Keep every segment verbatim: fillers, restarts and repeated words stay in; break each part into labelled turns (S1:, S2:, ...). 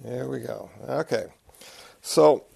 S1: There we go. Okay. So,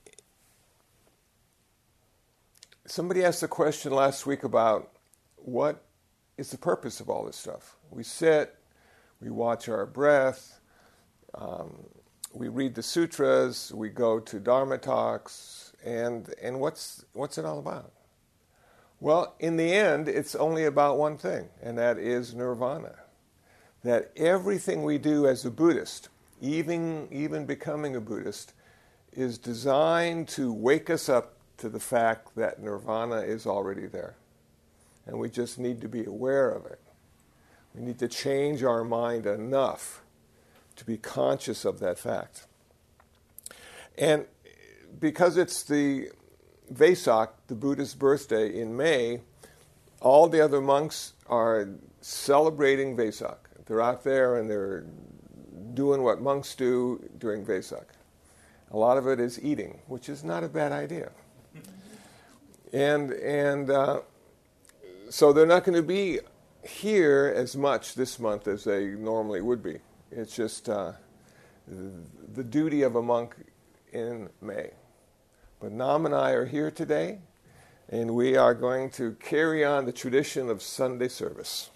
S1: somebody asked a question last week about what is the purpose of all this stuff. We sit, we watch our breath, um, we read the sutras, we go to Dharma talks, and and what's what's it all about? Well, in the end, it's only about one thing, and that is nirvana. That everything we do as a Buddhist, even even becoming a Buddhist, is designed to wake us up to the fact that nirvana is already there. And we just need to be aware of it. We need to change our mind enough to be conscious of that fact. And because it's the Vesak, the Buddha's birthday in May, all the other monks are celebrating Vesak. They're out there and they're doing what monks do during Vesak. A lot of it is eating, which is not a bad idea. And and uh, so they're not going to be here as much this month as they normally would be. It's just uh, the duty of a monk in May. But Nam and I are here today, and we are going to carry on the tradition of Sunday service.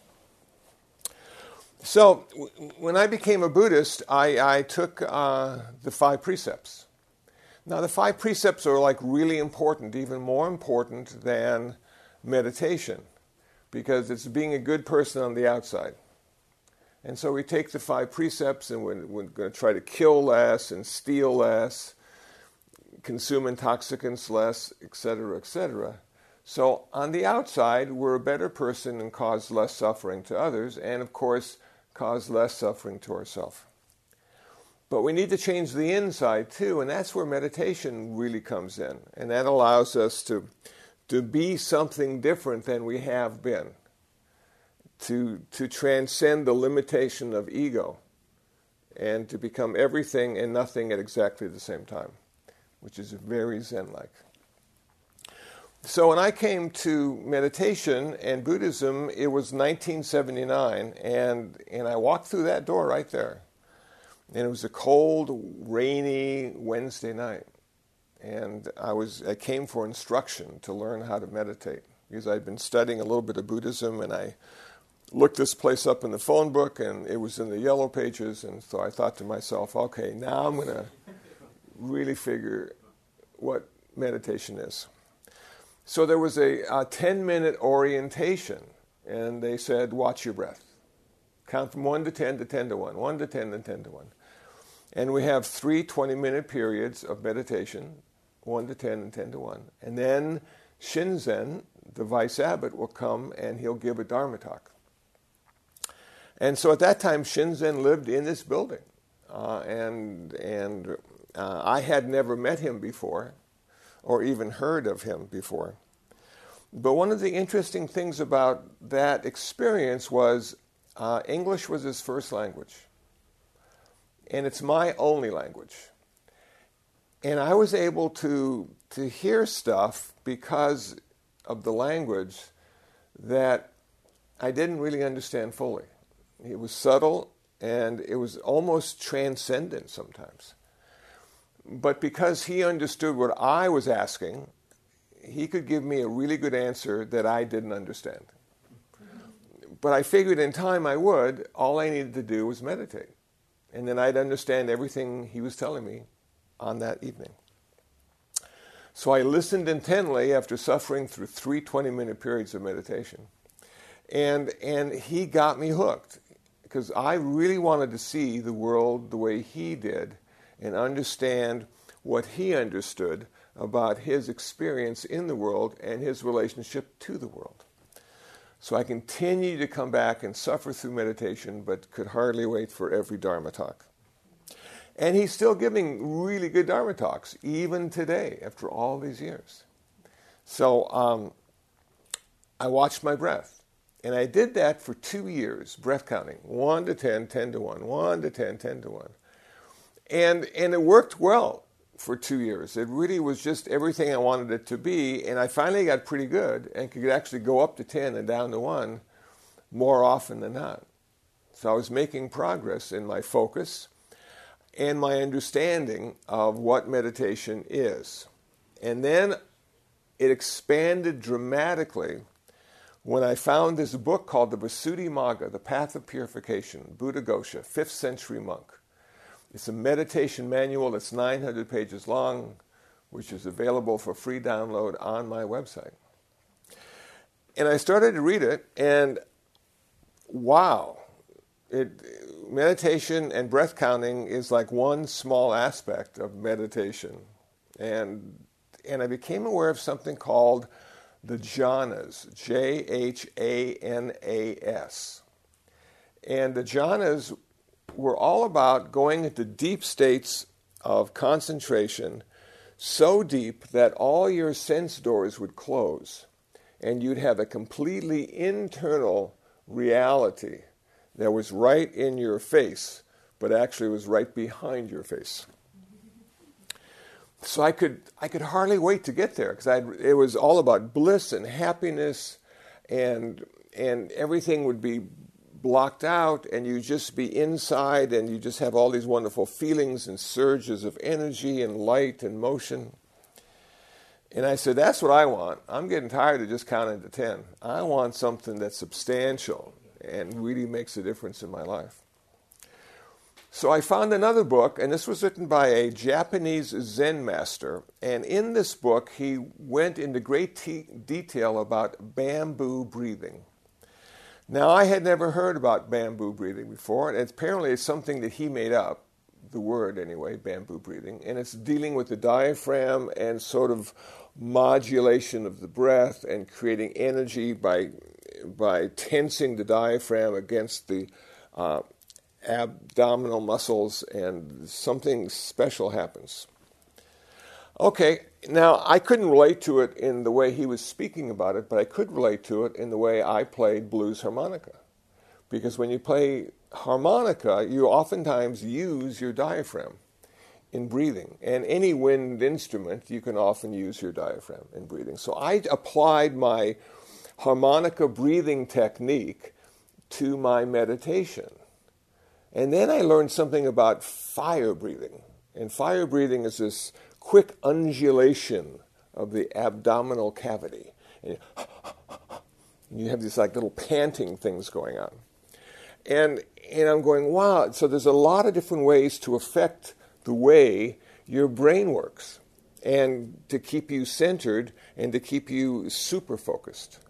S1: So w- when I became a Buddhist, I, I took uh, the five precepts. Now, the five precepts are like really important, even more important than meditation, because it's being a good person on the outside. And so we take the five precepts and we're, we're going to try to kill less and steal less, consume intoxicants less, et cetera, et cetera. So on the outside, we're a better person and cause less suffering to others, and of course, cause less suffering to ourselves. But we need to change the inside too, and that's where meditation really comes in. And that allows us to, to be something different than we have been, to, to transcend the limitation of ego, and to become everything and nothing at exactly the same time, which is very Zen-like. So when I came to meditation and Buddhism, it was nineteen seventy-nine, and, and I walked through that door right there. And it was a cold, rainy Wednesday night. And I was I came for instruction to learn how to meditate, because I'd been studying a little bit of Buddhism, and I looked this place up in the phone book, and it was in the yellow pages, and so I thought to myself, okay, now I'm going to really figure what meditation is. So there was a, a ten-minute orientation, and they said, watch your breath. Count from one to ten to ten to one, one to ten and ten to one. And we have three twenty-minute periods of meditation, one to ten and ten to one. And then Shinzen, the vice abbot, will come and he'll give a Dharma talk. And so at that time, Shinzen lived in this building. Uh, and and uh, I had never met him before or even heard of him before. But one of the interesting things about that experience was uh, English was his first language. And it's my only language. And I was able to to hear stuff because of the language that I didn't really understand fully. It was subtle and it was almost transcendent sometimes. But because he understood what I was asking, he could give me a really good answer that I didn't understand. But I figured in time I would. All I needed to do was meditate. And then I'd understand everything he was telling me on that evening. So I listened intently after suffering through three twenty-minute periods of meditation. And, and he got me hooked, because I really wanted to see the world the way he did and understand what he understood about his experience in the world and his relationship to the world. So I continued to come back and suffer through meditation, but could hardly wait for every Dharma talk. And he's still giving really good Dharma talks, even today, after all these years. So um, I watched my breath. And I did that for two years, breath counting, one to ten, ten to one, one to ten, ten to one. And, and it worked well for two years. It really was just everything I wanted it to be, and I finally got pretty good and could actually go up to ten and down to one more often than not. So I was making progress in my focus. and my understanding of what meditation is. And then it expanded dramatically when I found this book called the Visuddhimagga, The Path of Purification, Buddhaghosa, fifth century monk. It's a meditation manual that's nine hundred pages long, which is available for free download on my website. And I started to read it, and wow, it, meditation and breath counting is like one small aspect of meditation. And, and I became aware of something called the jhanas, J H A N A S. And the jhanas were all about going into deep states of concentration, so deep that all your sense doors would close, and you'd have a completely internal reality that was right in your face, but actually was right behind your face. So I could I could hardly wait to get there, because it was all about bliss and happiness, and and everything would be blocked out, and you just be inside, and you just have all these wonderful feelings and surges of energy and light and motion. And I said, that's what I want. I'm getting tired of just counting to ten. I want something that's substantial and really makes a difference in my life. So I found another book, and this was written by a Japanese Zen master. And in this book, he went into great te- detail about bamboo breathing. Now, I had never heard about bamboo breathing before, and apparently it's something that he made up, the word anyway, bamboo breathing, and it's dealing with the diaphragm and sort of modulation of the breath and creating energy by by tensing the diaphragm against the uh, abdominal muscles, and something special happens. Okay, now I couldn't relate to it in the way he was speaking about it, but I could relate to it in the way I played blues harmonica. Because when you play harmonica, you oftentimes use your diaphragm in breathing. And any wind instrument, you can often use your diaphragm in breathing. So I applied my harmonica breathing technique to my meditation. And then I learned something about fire breathing. And fire breathing is this quick undulation of the abdominal cavity. And you have these like little panting things going on. And and I'm going, wow, so there's a lot of different ways to affect the way your brain works, and to keep you centered and to keep you super focused.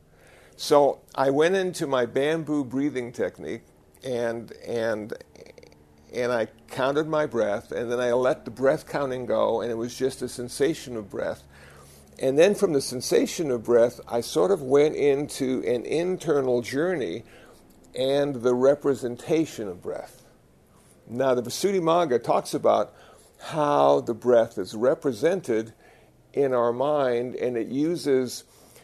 S1: So I went into my bamboo breathing technique, and and and I counted my breath, and then I let the breath counting go, and it was just a sensation of breath. And then from the sensation of breath, I sort of went into an internal journey and the representation of breath. Now, the Visuddhimagga talks about how the breath is represented in our mind, and it uses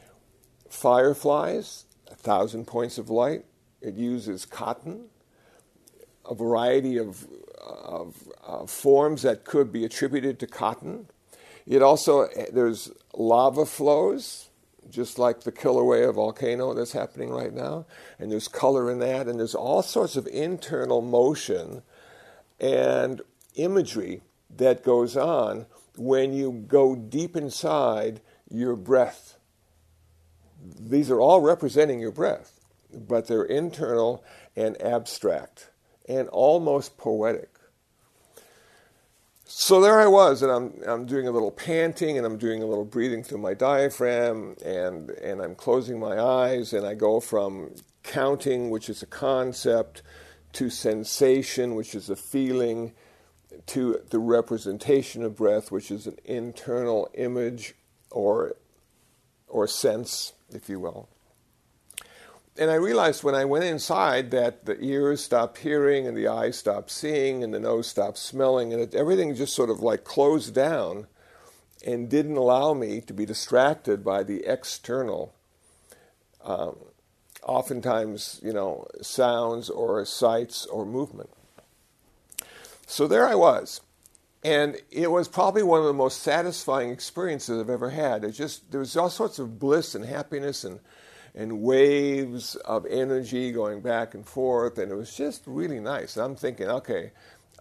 S1: fireflies, a thousand points of light. It uses cotton, a variety of, of, of forms that could be attributed to cotton. It also, there's lava flows, just like the Kilauea volcano that's happening right now, and there's color in that, and there's all sorts of internal motion and imagery that goes on when you go deep inside your breath. These are all representing your breath, but they're internal and abstract and almost poetic. So there I was, and I'm I'm doing a little panting, and I'm doing a little breathing through my diaphragm, and, and I'm closing my eyes, and I go from counting, which is a concept, to sensation, which is a feeling, to the representation of breath, which is an internal image or or sense, if you will. And I realized when I went inside that the ears stopped hearing, and the eyes stopped seeing, and the nose stopped smelling, and it, everything just sort of like closed down and didn't allow me to be distracted by the external, um, oftentimes, you know, sounds or sights or movement. So there I was. And it was probably one of the most satisfying experiences I've ever had. It just, there was all sorts of bliss and happiness and and waves of energy going back and forth, and it was just really nice. And I'm thinking, okay,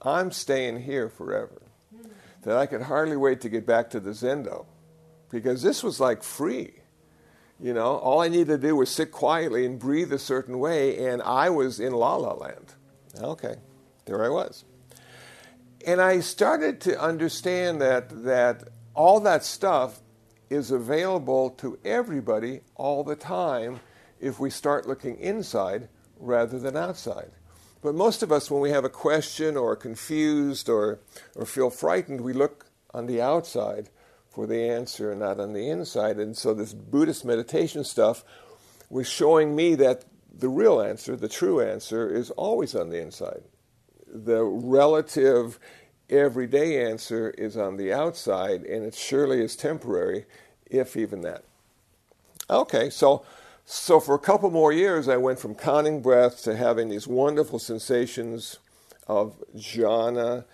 S1: I'm staying here forever. That I could hardly wait to get back to the Zendo, because this was like free. You know, all I needed to do was sit quietly and breathe a certain way, and I was in La La Land. Okay, there I was. And I started to understand that that all that stuff is available to everybody all the time if we start looking inside rather than outside. But most of us, when we have a question or are confused or, or feel frightened, we look on the outside for the answer and not on the inside. And so this Buddhist meditation stuff was showing me that the real answer, the true answer, is always on the inside. The relative everyday answer is on the outside, and it surely is temporary, if even that. Okay, so so for a couple more years, I went from counting breaths to having these wonderful sensations of jhana.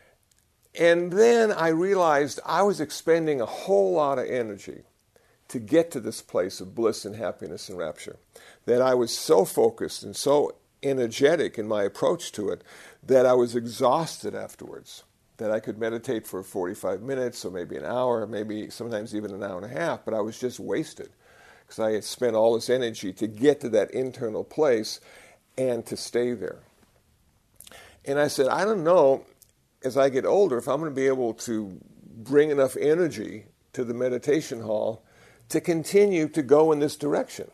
S1: And then I realized I was expending a whole lot of energy to get to this place of bliss and happiness and rapture, that I was so focused and so energetic in my approach to it that I was exhausted afterwards, that I could meditate for forty-five minutes or maybe an hour, maybe sometimes even an hour and a half, but I was just wasted because I had spent all this energy to get to that internal place and to stay there. And I said, I don't know, as I get older, if I'm going to be able to bring enough energy to the meditation hall to continue to go in this direction.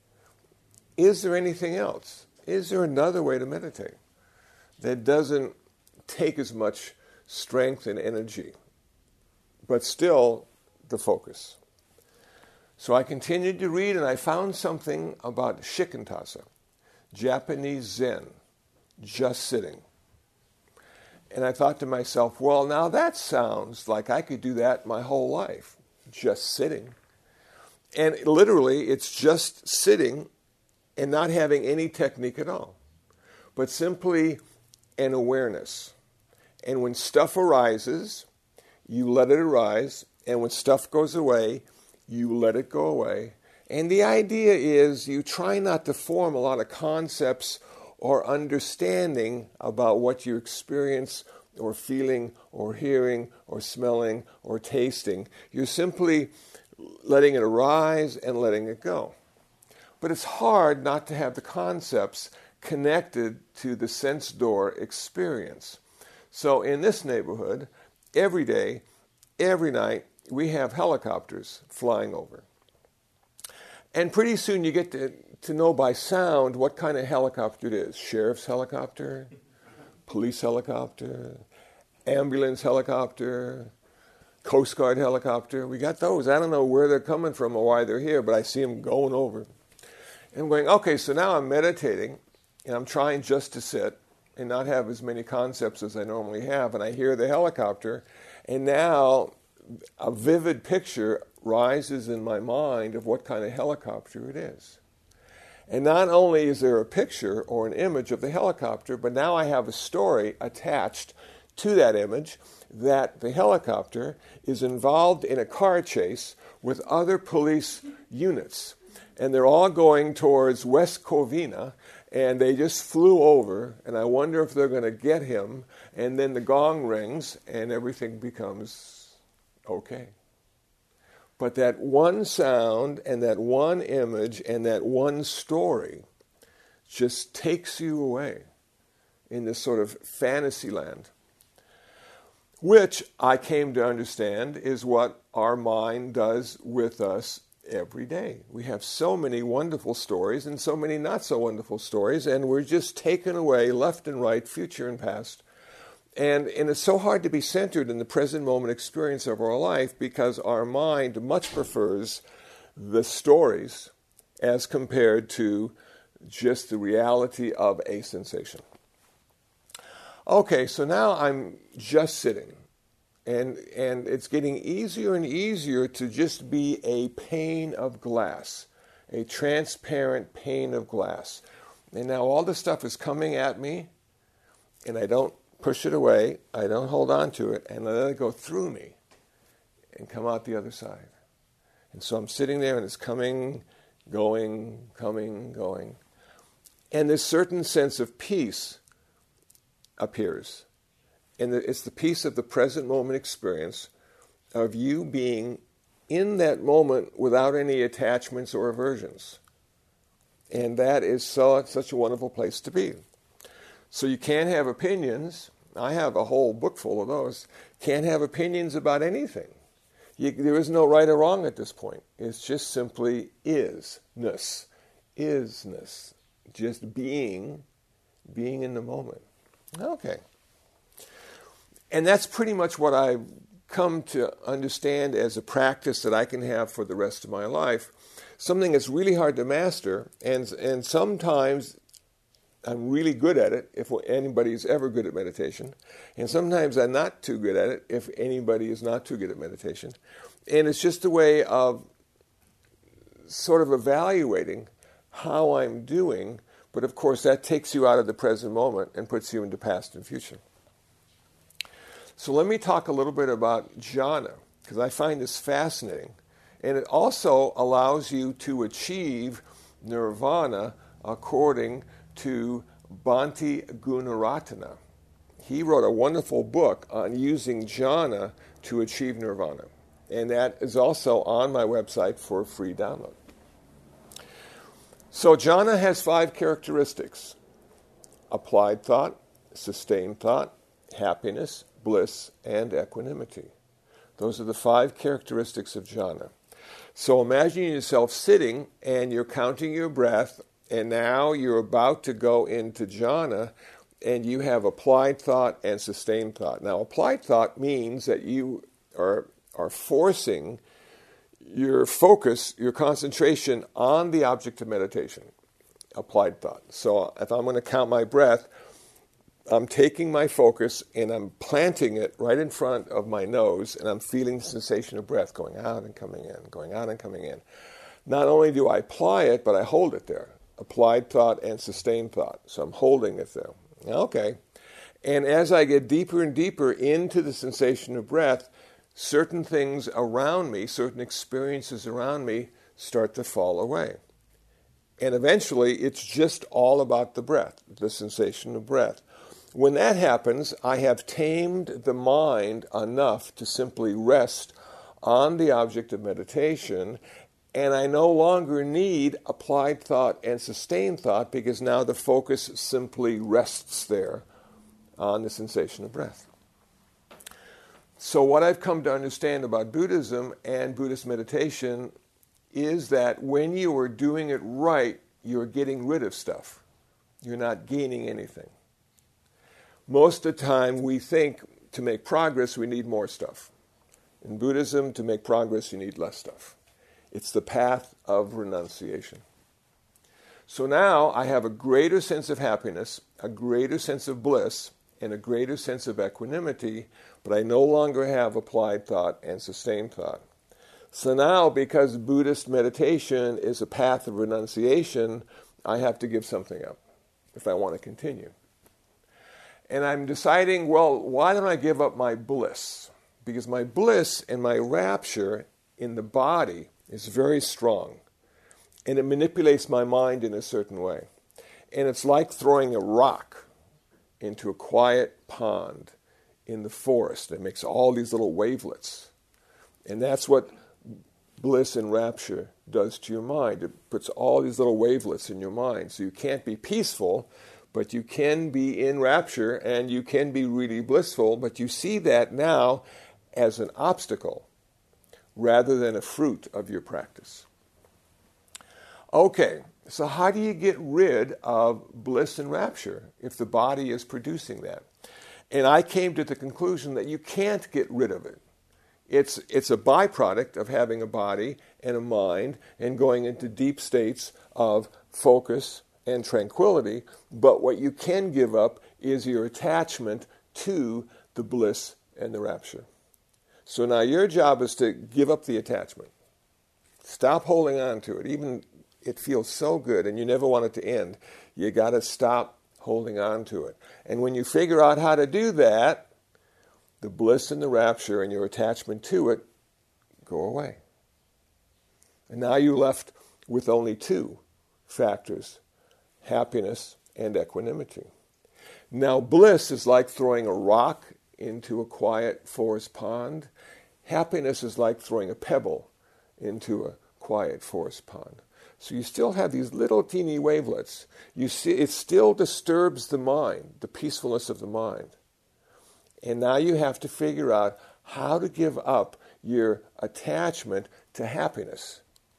S1: Is there anything else? Is there another way to meditate that doesn't take as much strength and energy, but still the focus? So I continued to read, and I found something about Shikantaza, Japanese Zen, just sitting. And I thought to myself, well, now that sounds like I could do that my whole life, just sitting. And literally, it's just sitting and not having any technique at all, but simply an awareness. And when stuff arises, you let it arise, and when stuff goes away, you let it go away. And the idea is you try not to form a lot of concepts or understanding about what you experience or feeling or hearing or smelling or tasting. You're simply letting it arise and letting it go. But it's hard not to have the concepts connected to the sense door experience. So in this neighborhood, every day, every night, we have helicopters flying over. And pretty soon you get to, to know by sound what kind of helicopter it is. Sheriff's helicopter, police helicopter, ambulance helicopter, Coast Guard helicopter. We got those. I don't know where they're coming from or why they're here, but I see them going over. And I'm going, okay, so now I'm meditating, and I'm trying just to sit and not have as many concepts as I normally have, and I hear the helicopter, and now a vivid picture rises in my mind of what kind of helicopter it is. And not only is there a picture or an image of the helicopter, but now I have a story attached to that image that the helicopter is involved in a car chase with other police units. And they're all going towards West Covina, and they just flew over, and I wonder if they're going to get him. And then the gong rings, and everything becomes okay. But that one sound and that one image and that one story just takes you away in this sort of fantasy land, which I came to understand is what our mind does with us every day. We have so many wonderful stories and so many not so wonderful stories, and we're just taken away left and right, future and past. And, and it's so hard to be centered in the present moment experience of our life because our mind much prefers the stories as compared to just the reality of a sensation. Okay, so now I'm just sitting. And, and it's getting easier and easier to just be a pane of glass, a transparent pane of glass. And now all this stuff is coming at me, and I don't push it away, I don't hold on to it, and I let it go through me and come out the other side. And so I'm sitting there, and it's coming, going, coming, going. And this certain sense of peace appears. And it's the peace of the present moment experience of you being in that moment without any attachments or aversions. And that is so, such a wonderful place to be. So you can't have opinions. I have a whole book full of those. Can't have opinions about anything. You, there is no right or wrong at this point. It's just simply isness. Isness. Just being, being in the moment. Okay. And that's pretty much what I've come to understand as a practice that I can have for the rest of my life. Something that's really hard to master, and and sometimes I'm really good at it, if anybody's ever good at meditation, and sometimes I'm not too good at it, if anybody is not too good at meditation. And it's just a way of sort of evaluating how I'm doing, but of course that takes you out of the present moment and puts you into past and future. So let me talk a little bit about jhana, because I find this fascinating. And it also allows you to achieve nirvana according to Bhante Gunaratana. He wrote a wonderful book on using jhana to achieve nirvana. And that is also on my website for a free download. So jhana has five characteristics: applied thought, sustained thought, happiness, bliss, and equanimity. Those are the five characteristics of jhana. So imagine yourself sitting and you're counting your breath, and now you're about to go into jhana, and you have applied thought and sustained thought. Now, applied thought means that you are, are forcing your focus, your concentration on the object of meditation. Applied thought. So if I'm going to count my breath, I'm taking my focus and I'm planting it right in front of my nose, and I'm feeling the sensation of breath going out and coming in, going out and coming in. Not only do I apply it, but I hold it there. Applied thought and sustained thought. So I'm holding it there. Okay. And as I get deeper and deeper into the sensation of breath, certain things around me, certain experiences around me start to fall away. And eventually it's just all about the breath, the sensation of breath. When that happens, I have tamed the mind enough to simply rest on the object of meditation, and I no longer need applied thought and sustained thought, because now the focus simply rests there on the sensation of breath. So what I've come to understand about Buddhism and Buddhist meditation is that when you are doing it right, you're getting rid of stuff. You're not gaining anything. Most of the time, we think to make progress, we need more stuff. In Buddhism, to make progress, you need less stuff. It's the path of renunciation. So now I have a greater sense of happiness, a greater sense of bliss, and a greater sense of equanimity, but I no longer have applied thought and sustained thought. So now, because Buddhist meditation is a path of renunciation, I have to give something up if I want to continue. And I'm deciding, well, why don't I give up my bliss? Because my bliss and my rapture in the body is very strong. And it manipulates my mind in a certain way. And it's like throwing a rock into a quiet pond in the forest. It makes all these little wavelets. And that's what bliss and rapture does to your mind. It puts all these little wavelets in your mind. So you can't be peaceful, but you can be in rapture, and you can be really blissful, but you see that now as an obstacle rather than a fruit of your practice. Okay, so how do you get rid of bliss and rapture if the body is producing that? And I came to the conclusion that you can't get rid of it. It's, it's a byproduct of having a body and a mind and going into deep states of focus and tranquility, but what you can give up is your attachment to the bliss and the rapture. So now your job is to give up the attachment. Stop holding on to it. Even it feels so good and you never want it to end. You got to stop holding on to it. And when you figure out how to do that, the bliss and the rapture and your attachment to it go away. And now you're left with only two factors: happiness and equanimity. Now, bliss is like throwing a rock into a quiet forest pond. Happiness is like throwing a pebble into a quiet forest pond. So you still have these little teeny wavelets. You see, it still disturbs the mind, the peacefulness of the mind. And now you have to figure out how to give up your attachment to happiness.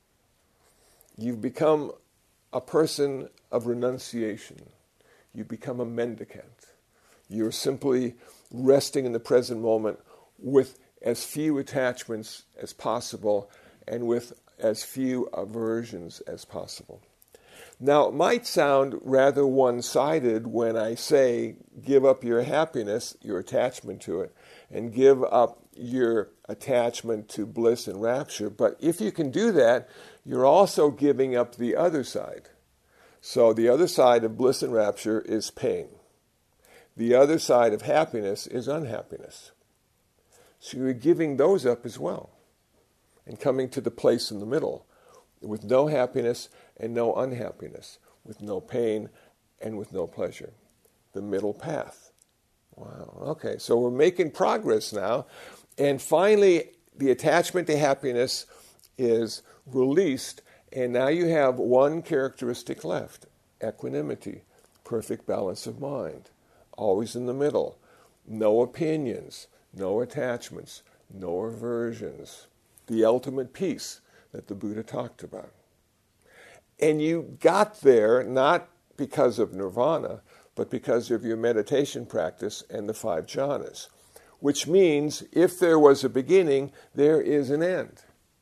S1: You've become a person of renunciation. You become a mendicant. You're simply resting in the present moment with as few attachments as possible and with as few aversions as possible. Now, it might sound rather one-sided when I say give up your happiness, your attachment to it, and give up your attachment to bliss and rapture. But if you can do that, you're also giving up the other side. So the other side of bliss and rapture is pain. The other side of happiness is unhappiness. So you're giving those up as well and coming to the place in the middle with no happiness and no unhappiness, with no pain and with no pleasure. The middle path. Wow, okay, so we're making progress now. And finally, the attachment to happiness is released, and now you have one characteristic left: equanimity, perfect balance of mind, always in the middle, no opinions, no attachments, no aversions, the ultimate peace that the Buddha talked about. And you got there not because of nirvana, but because of your meditation practice and the five jhanas, which means if there was a beginning, there is an end.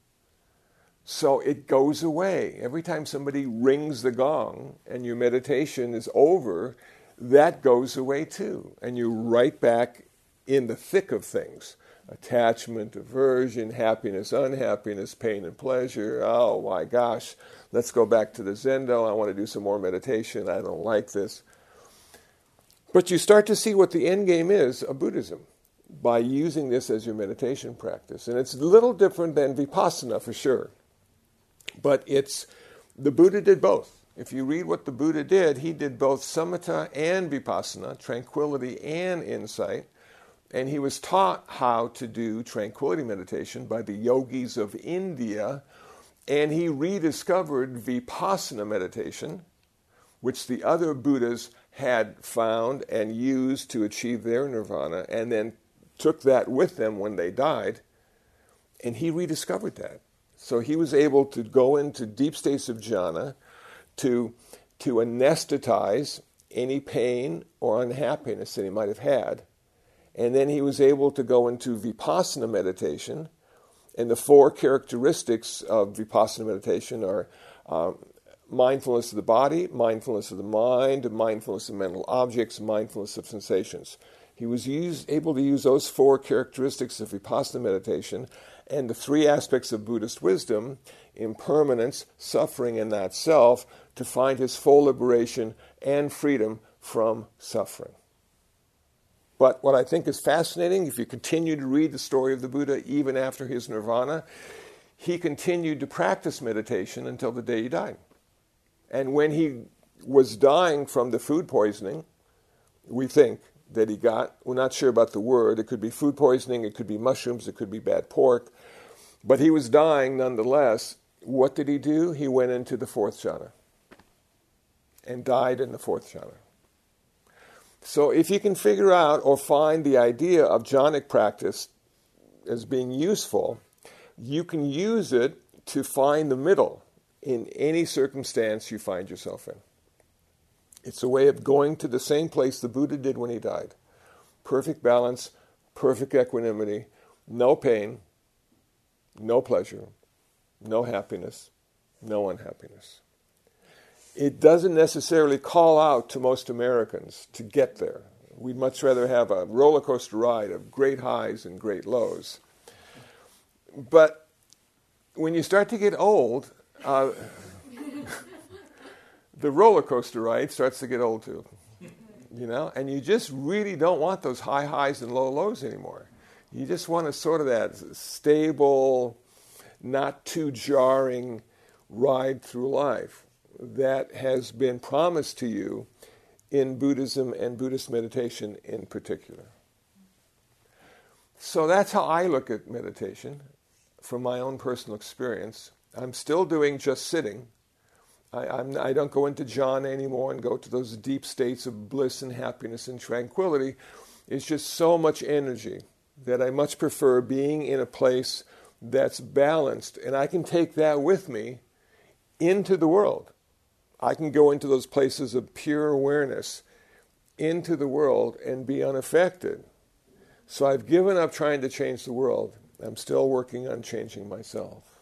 S1: So it goes away. Every time somebody rings the gong and your meditation is over, that goes away too. And you're right back in the thick of things. Attachment, aversion, happiness, unhappiness, pain and pleasure. Oh my gosh, let's go back to the Zendo. I want to do some more meditation. I don't like this. But you start to see what the end game is of Buddhism by using this as your meditation practice. And it's a little different than Vipassana for sure. But it's, the Buddha did both. If you read what the Buddha did, he did both samatha and vipassana, tranquility and insight. And he was taught how to do tranquility meditation by the yogis of India. And he rediscovered vipassana meditation, which the other Buddhas had found and used to achieve their nirvana, and then took that with them when they died. And he rediscovered that. So he was able to go into deep states of jhana to, to anesthetize any pain or unhappiness that he might have had. And then he was able to go into vipassana meditation. And the four characteristics of vipassana meditation are um, mindfulness of the body, mindfulness of the mind, mindfulness of mental objects, mindfulness of sensations. He was use, able to use those four characteristics of vipassana meditation and the three aspects of Buddhist wisdom, impermanence, suffering, and not self, to find his full liberation and freedom from suffering. But what I think is fascinating, if you continue to read the story of the Buddha even after his nirvana, he continued to practice meditation until the day he died. And when he was dying from the food poisoning, we think, that he got, we're not sure about the word, it could be food poisoning, it could be mushrooms, it could be bad pork, but he was dying nonetheless. What did he do? He went into the fourth jhana and died in the fourth jhana. So if you can figure out or find the idea of jhanic practice as being useful, you can use it to find the middle in any circumstance you find yourself in. It's a way of going to the same place the Buddha did when he died. Perfect balance, perfect equanimity, no pain, no pleasure, no happiness, no unhappiness. It doesn't necessarily call out to most Americans to get there. We'd much rather have a roller coaster ride of great highs and great lows. But when you start to get old, uh, the roller coaster ride starts to get old too, you know, and you just really don't want those high highs and low lows anymore. You just want a sort of that stable, not too jarring ride through life that has been promised to you in Buddhism and Buddhist meditation in particular. So that's how I look at meditation from my own personal experience. I'm still doing just sitting. I, I'm, I don't go into jhana anymore and go to those deep states of bliss and happiness and tranquility. It's just so much energy that I much prefer being in a place that's balanced, and I can take that with me into the world. I can go into those places of pure awareness into the world and be unaffected. So I've given up trying to change the world. I'm still working on changing myself.